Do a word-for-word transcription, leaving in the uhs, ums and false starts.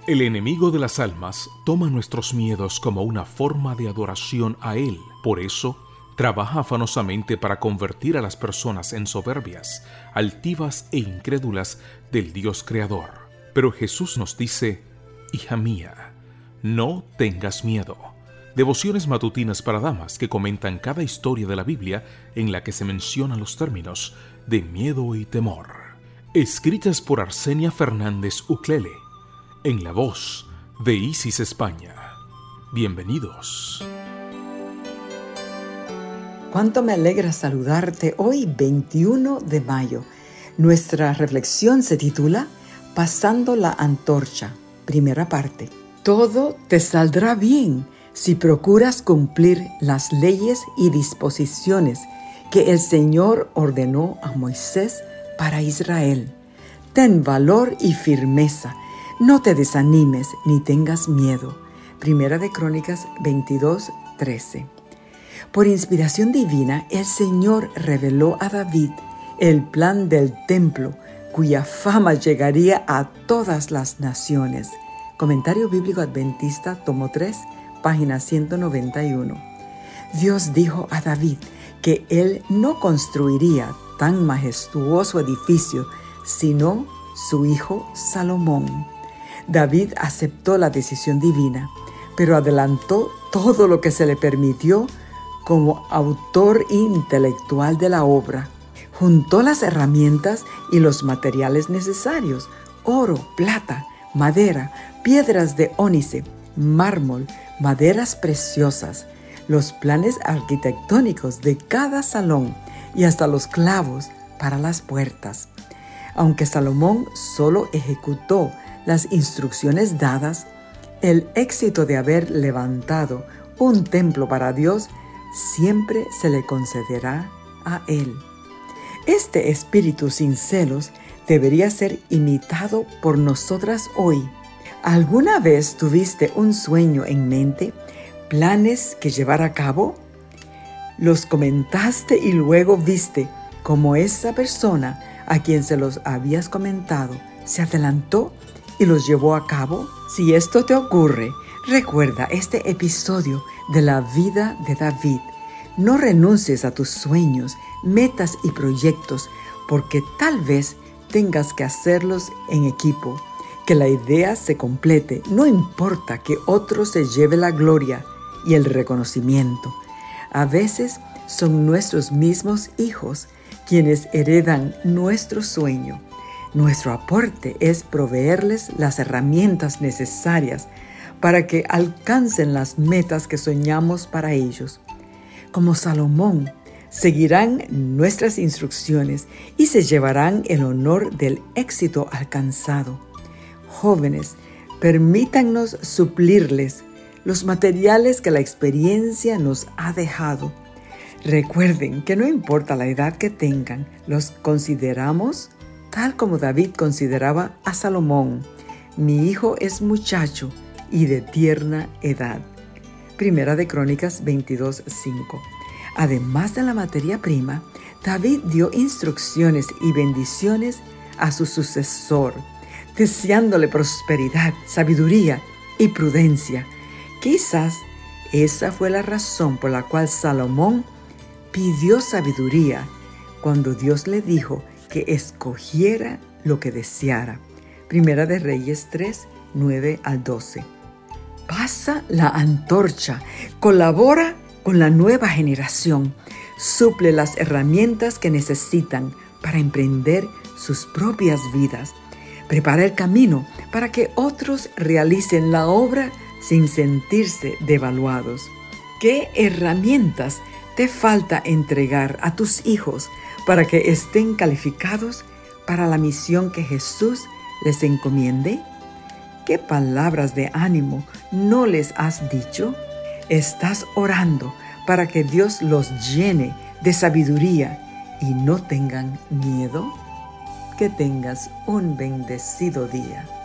El enemigo de las almas toma nuestros miedos como una forma de adoración a Él. Por eso, trabaja afanosamente para convertir a las personas en soberbias, altivas e incrédulas del Dios Creador. Pero Jesús nos dice: hija mía, no tengas miedo. Devociones matutinas para damas que comentan cada historia de la Biblia en la que se mencionan los términos de miedo y temor. Escritas por Arsenia Fernández Uclele, en la voz de Isis España. Bienvenidos. Cuánto me alegra saludarte hoy, veintiuno de mayo. Nuestra reflexión se titula Pasando la antorcha, primera parte. Todo te saldrá bien si procuras cumplir las leyes y disposiciones que el Señor ordenó a Moisés para Israel. Ten valor y firmeza. No te desanimes ni tengas miedo. Primera de Crónicas veintidós, trece. Por inspiración divina, el Señor reveló a David el plan del templo, cuya fama llegaría a todas las naciones. Comentario Bíblico Adventista, tomo tres, página ciento noventa y uno. Dios dijo a David que él no construiría tan majestuoso edificio, sino su hijo Salomón. David aceptó la decisión divina, pero adelantó todo lo que se le permitió como autor intelectual de la obra. Juntó las herramientas y los materiales necesarios: oro, plata, madera, piedras de ónice, mármol, maderas preciosas, los planes arquitectónicos de cada salón y hasta los clavos para las puertas. Aunque Salomón solo ejecutó las instrucciones dadas, el éxito de haber levantado un templo para Dios siempre se le concederá a él. Este espíritu sin celos debería ser imitado por nosotras hoy. ¿Alguna vez tuviste un sueño en mente, planes que llevar a cabo? Los comentaste y luego viste cómo esa persona a quien se los habías comentado se adelantó y los llevó a cabo. Si esto te ocurre, recuerda este episodio de la vida de David. No renuncies a tus sueños, metas y proyectos, porque tal vez tengas que hacerlos en equipo. Que la idea se complete, no importa que otro se lleve la gloria y el reconocimiento. A veces son nuestros mismos hijos quienes heredan nuestro sueño. Nuestro aporte es proveerles las herramientas necesarias para que alcancen las metas que soñamos para ellos. Como Salomón, seguirán nuestras instrucciones y se llevarán el honor del éxito alcanzado. Jóvenes, permítannos suplirles los materiales que la experiencia nos ha dejado. Recuerden que no importa la edad que tengan, los consideramos tal como David consideraba a Salomón: mi hijo es muchacho y de tierna edad. Primera de Crónicas veintidós, cinco. Además de la materia prima, David dio instrucciones y bendiciones a su sucesor, deseándole prosperidad, sabiduría y prudencia. Quizás esa fue la razón por la cual Salomón pidió sabiduría cuando Dios le dijo que escogiera lo que deseara. Primera de Reyes tres, nueve al doce. Pasa la antorcha, colabora con la nueva generación, suple las herramientas que necesitan para emprender sus propias vidas. Prepara el camino para que otros realicen la obra sin sentirse devaluados. ¿Qué herramientas te falta entregar a tus hijos para que estén calificados para la misión que Jesús les encomiende? ¿Qué palabras de ánimo no les has dicho? ¿Estás orando para que Dios los llene de sabiduría y no tengan miedo? Que tengas un bendecido día.